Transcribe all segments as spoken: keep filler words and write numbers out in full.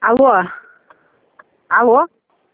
Alô? Alô?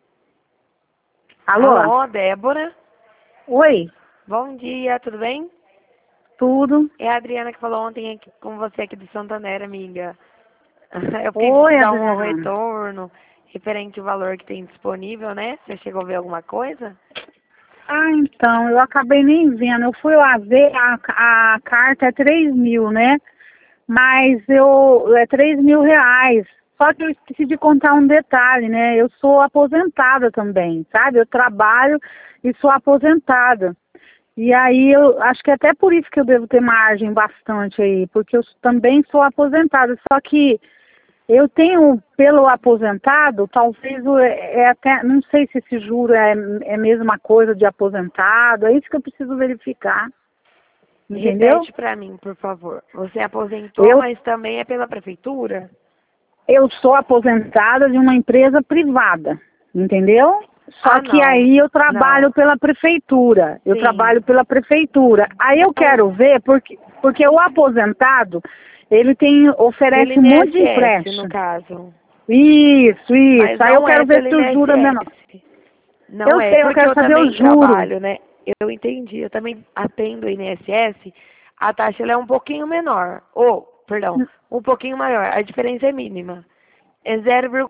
Alô? Alô, Débora? Oi, Bom dia, tudo bem? tudo? É a Adriana que falou ontem aqui com você aqui do Santander, amiga. Eu fiquei de Oi, te dar um Adriana. retorno referente ao valor que tem disponível, né? Você chegou a ver alguma coisa? Ah, então, eu acabei nem vendo. Eu fui lá ver, a, a carta é três mil, né? Mas eu, é três mil reais. Só que eu esqueci de contar um detalhe, né? Eu sou aposentada também, sabe? Eu trabalho e sou aposentada. E aí eu acho que é até por isso que eu devo ter margem bastante aí, porque eu também sou aposentada. Só que eu tenho, pelo aposentado, talvez o- é até, não sei se esse juro é, é a mesma coisa de aposentado, é isso que eu preciso verificar, entendeu? Repete pra mim, por favor. Você aposentou, Eu, mas também é pela prefeitura? eu sou aposentada de uma empresa privada, entendeu? Só Ah, que não. aí eu trabalho Não. pela prefeitura, eu Sim. trabalho pela prefeitura. Aí eu Então, quero ver, porque, porque o aposentado, ele tem, pelo oferece um monte de I N S S, no empréstimo. caso. Isso, Mas isso. Aí eu não é quero ver pelo se o juro é menor. I N S S. Não Eu é, sei, eu porque quero eu saber o também juro. trabalho, né? Eu entendi, eu também atendo o I N S S, a taxa ela é um pouquinho menor, ou, perdão, um pouquinho maior, a diferença é mínima. É zero.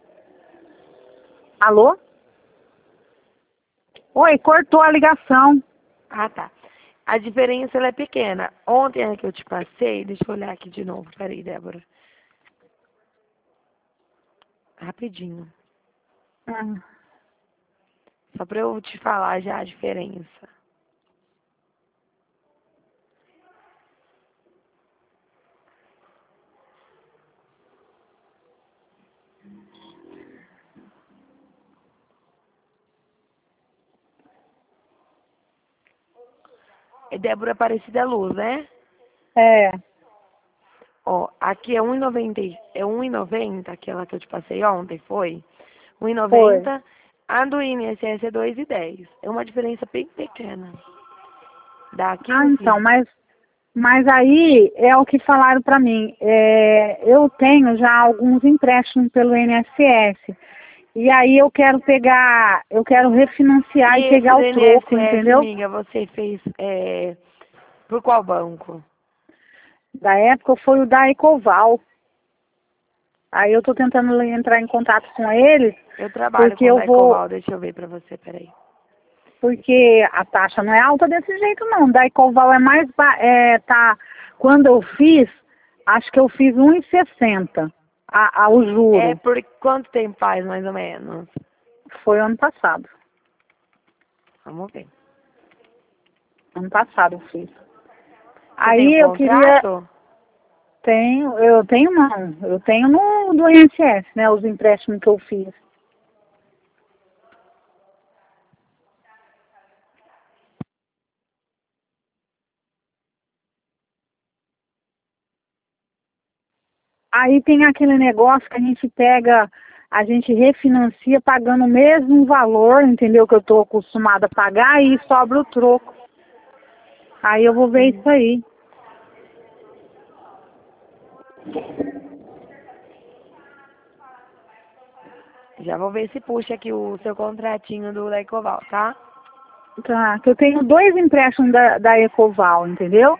Alô? Oi, cortou a ligação. Ah, tá. A diferença ela é pequena. Ontem é que eu te passei, deixa eu olhar aqui de novo, peraí, Débora. Rapidinho. Ah, Só pra eu te falar já a diferença. É Débora Aparecida Luz, né? é, Ó, aqui é um e noventa, é um e noventa, aquela que eu te passei ontem, foi? um e foi. noventa, a do I N S S é dois e dez. É uma diferença bem pequena. Dá Ah, quinze? então, mas, mas aí é o que falaram para mim. É, eu tenho já alguns empréstimos pelo I N S S. E aí eu quero pegar, eu quero refinanciar E e esse pegar do o troco, I N S S, entendeu? amiga, você fez é, por qual banco? Da época foi o da Ecoval. Aí eu tô tentando entrar em contato com eles, Eu trabalho porque com o eu vou, Daicoval, deixa eu ver pra você, peraí. porque a taxa não é alta desse jeito não. Da Ecoval é mais, ba- é, tá, quando eu fiz, acho que eu fiz um e sessenta a, a, o É juro. por quanto tempo faz, mais ou menos? Foi ano passado. Vamos ver. Ano passado eu fiz. Você tem um Aí eu queria, contrato? tenho, eu tenho não, eu tenho no do I N S S, né, os empréstimos que eu fiz. Aí tem aquele negócio que a gente pega, a gente refinancia pagando o mesmo valor, entendeu? Que eu estou acostumada a pagar e sobra o troco. Aí eu vou ver Hum. isso aí. Já vou ver se puxa aqui o seu contratinho do Daicoval, tá? Tá, que eu tenho dois empréstimos da, da Ecoval, entendeu?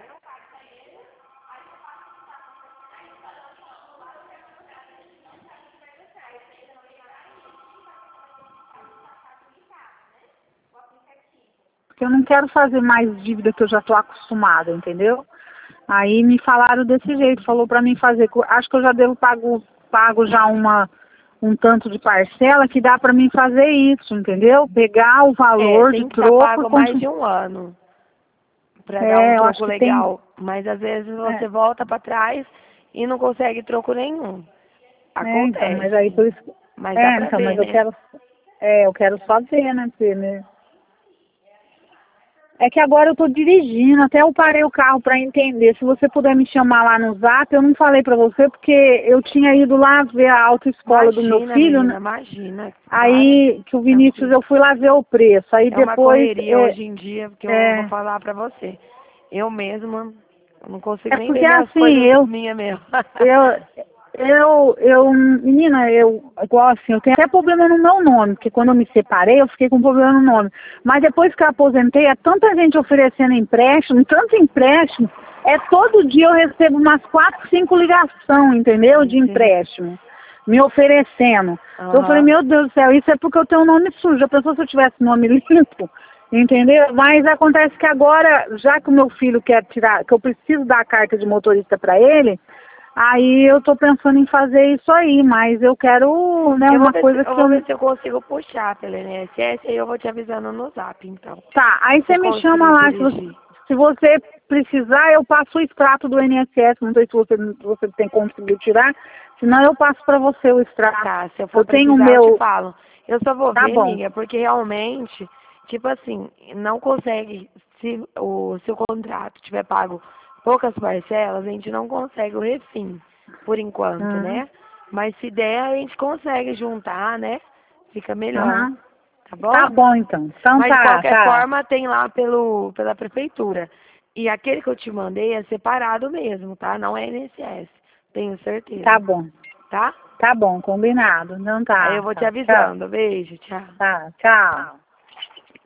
Porque eu não quero fazer mais dívida que eu já estou acostumada, entendeu? Aí me falaram desse jeito, falou para mim fazer, acho que eu já devo pago, pago já uma, um tanto de parcela que dá para mim fazer isso, entendeu? Pegar o É, valor de tem que estar troco e pago mais de continuar. um ano pra dar um É, eu acho troco que tem. legal. Mas às vezes É, você volta pra trás e não consegue troco nenhum. é, então, mas aí Acontece. por isso. Mas dá É, pra então, mas ver, eu né? quero. É, eu quero só ver, né, Fê, né? É que agora eu tô dirigindo, até eu parei o carro para entender. Se você puder me chamar lá no Zap, eu não falei para você porque eu tinha ido lá ver a autoescola do meu Imagina, filho, menina, né? imagina. Para. Aí que o Vinícius Tranquilo. eu fui lá ver o preço. Aí É uma depois correria é, hoje em dia, porque eu vou é, falar pra você. Eu mesma eu não consigo é nem ver porque minhas assim, coisas eu minha mesmo. eu Eu, eu, menina, eu, igual assim, eu tenho até problema no meu nome, porque quando eu me separei, eu fiquei com problema no nome. Mas depois que eu aposentei, é tanta gente oferecendo empréstimo, tanto empréstimo, é todo dia eu recebo umas quatro, cinco ligações, entendeu? De empréstimo, me oferecendo. Uhum. Então eu falei, meu Deus do céu, isso é porque eu tenho um nome sujo. A pessoa, se eu tivesse nome limpo, entendeu? Mas acontece que agora, já que o meu filho quer tirar, que eu preciso dar a carta de motorista para ele, aí eu tô pensando em fazer isso aí, mas eu quero, né, Eu vou uma ver coisa se, que eu vou eu... ver se eu consigo puxar pela I N S S e eu vou te avisando no zap, então. Tá, aí Se você eu me chama conseguir lá, se você, dirigir. se você precisar, eu passo o extrato do I N S S, não sei se você, se você tem conseguido tirar, senão eu passo para você o extrato. Tá, se eu for Eu tenho o precisar, eu te meu... falo. Eu só vou Tá ver, bom, amiga, porque realmente, tipo assim, não consegue, se o seu contrato tiver pago poucas parcelas, a gente não consegue o refim, por enquanto, uhum, né? Mas se der, a gente consegue juntar, né? Fica melhor, uhum. tá bom? Tá bom então, então Mas de tá, qualquer tá, forma, tem lá pelo, pela prefeitura. E aquele que eu te mandei é separado mesmo, tá? Não é I N S S, tenho tá certeza, bom, tá? tá bom, combinado, não Aí eu tá, vou te tá, tchau, avisando. Beijo, tchau. tá, tchau.